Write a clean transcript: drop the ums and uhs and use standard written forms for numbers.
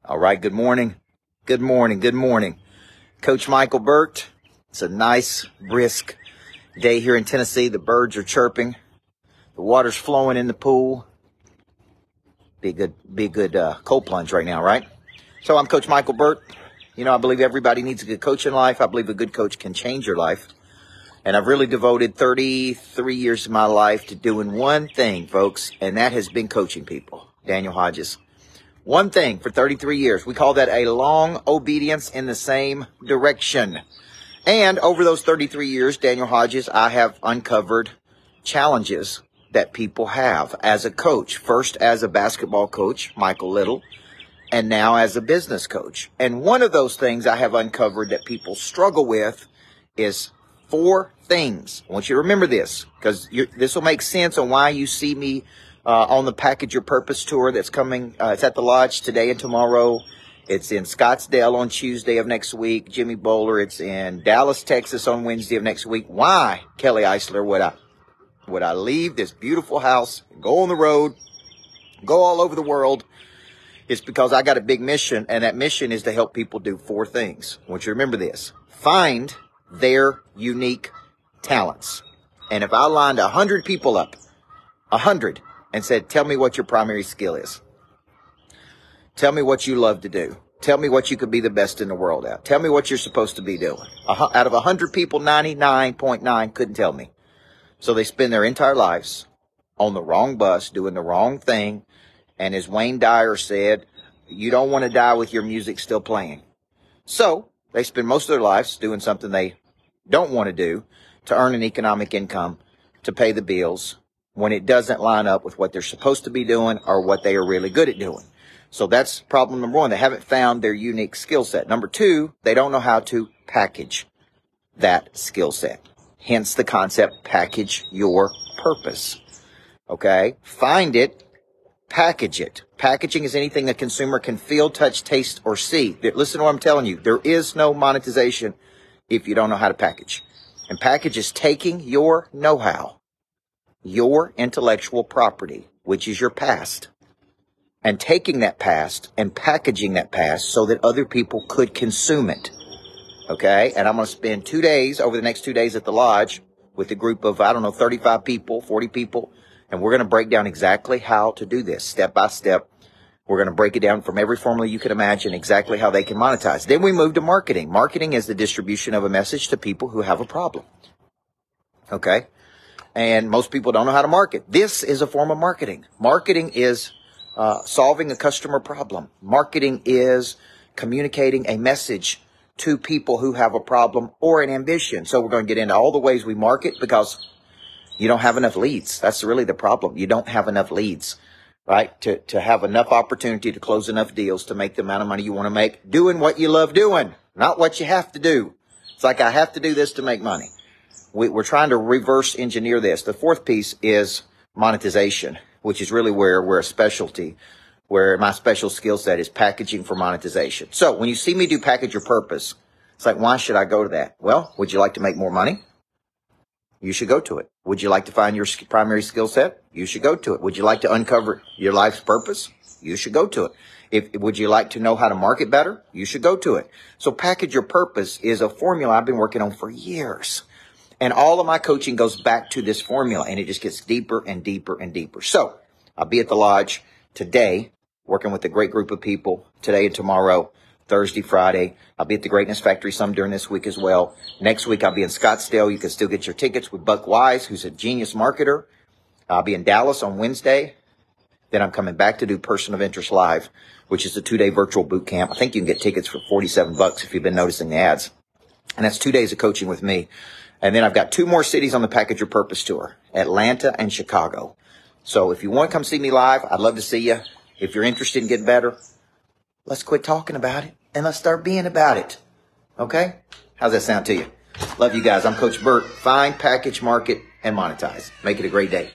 All right, good morning. Good morning. Good morning. Coach Michael Burt. It's a nice, brisk day here in Tennessee. The birds are chirping. The water's flowing in the pool. Be a good cold plunge right now, right? So I'm Coach Michael Burt. You know, I believe everybody needs a good coach in life. I believe a good coach can change your life. And I've really devoted 33 years of my life to doing one thing, folks, and that has been coaching people. Daniel Hodges. One thing for 33 years. We call that a long obedience in the same direction. And over those 33 years, Daniel Hodges, I have uncovered challenges that people have as a coach. First as a basketball coach, Michael Little, and now as a business coach. And one of those things I have uncovered that people struggle with is 4 things. I want you to remember this because this will make sense on why you see me on the Package Your Purpose tour that's coming. It's at the Lodge today and tomorrow. It's in Scottsdale on Tuesday of next week. Jimmy Bowler. It's in Dallas, Texas on Wednesday of next week. Why, Kelly Eisler, would I leave this beautiful house, go on the road, go all over the world? It's because I got a big mission, and that mission is to help people do 4 things. I want you to remember this. Find their unique talents. And if I lined 100 people up, 100, and said, tell me what your primary skill is. Tell me what you love to do. Tell me what you could be the best in the world at. Tell me what you're supposed to be doing. Out of 100 people, 99.9 couldn't tell me. So they spend their entire lives on the wrong bus, doing the wrong thing. And as Wayne Dyer said, you don't want to die with your music still playing. So they spend most of their lives doing something they don't want to do to earn an economic income, to pay the bills, when it doesn't line up with what they're supposed to be doing or what they are really good at doing. So that's problem number 1. They haven't found their unique skill set. Number 2, they don't know how to package that skill set. Hence the concept, package your purpose. Okay? Find it, package it. Packaging is anything the consumer can feel, touch, taste, or see. Listen to what I'm telling you. There is no monetization if you don't know how to package. And package is taking your know-how, your intellectual property, which is your past, and taking that past and packaging that past so that other people could consume it. Okay? And I'm going to spend 2 days, over the next 2 days at the Lodge with a group of, 35 people, 40 people, and we're going to break down exactly how to do this step by step. We're going to break it down from every formula you can imagine, exactly how they can monetize. Then we move to marketing. Marketing is the distribution of a message to people who have a problem. Okay? And most people don't know how to market. This is a form of marketing. Marketing is solving a customer problem. Marketing is communicating a message to people who have a problem or an ambition. So we're going to get into all the ways we market because you don't have enough leads. That's really the problem. You don't have enough leads, right? To have enough opportunity to close enough deals to make the amount of money you want to make, doing what you love doing, not what you have to do. It's like, I have to do this to make money. We're trying to reverse engineer this. The 4th piece is monetization, which is really where we're a specialty, where my special skill set is packaging for monetization. So when you see me do Package Your Purpose, it's like, why should I go to that? Well, would you like to make more money? You should go to it. Would you like to find your primary skill set? You should go to it. Would you like to uncover your life's purpose? You should go to it. Would you like to know how to market better? You should go to it. So Package Your Purpose is a formula I've been working on for years. And all of my coaching goes back to this formula, and it just gets deeper and deeper and deeper. So I'll be at the Lodge today, working with a great group of people today and tomorrow, Thursday, Friday. I'll be at the Greatness Factory some during this week as well. Next week, I'll be in Scottsdale. You can still get your tickets with Buck Wise, who's a genius marketer. I'll be in Dallas on Wednesday. Then I'm coming back to do Person of Interest Live, which is a 2-day virtual boot camp. I think you can get tickets for $47 if you've been noticing the ads. And that's 2 days of coaching with me. And then I've got 2 more cities on the Package Your Purpose tour, Atlanta and Chicago. So if you want to come see me live, I'd love to see you. If you're interested in getting better, let's quit talking about it and let's start being about it. Okay? How's that sound to you? Love you guys. I'm Coach Burt. Find, package, market, and monetize. Make it a great day.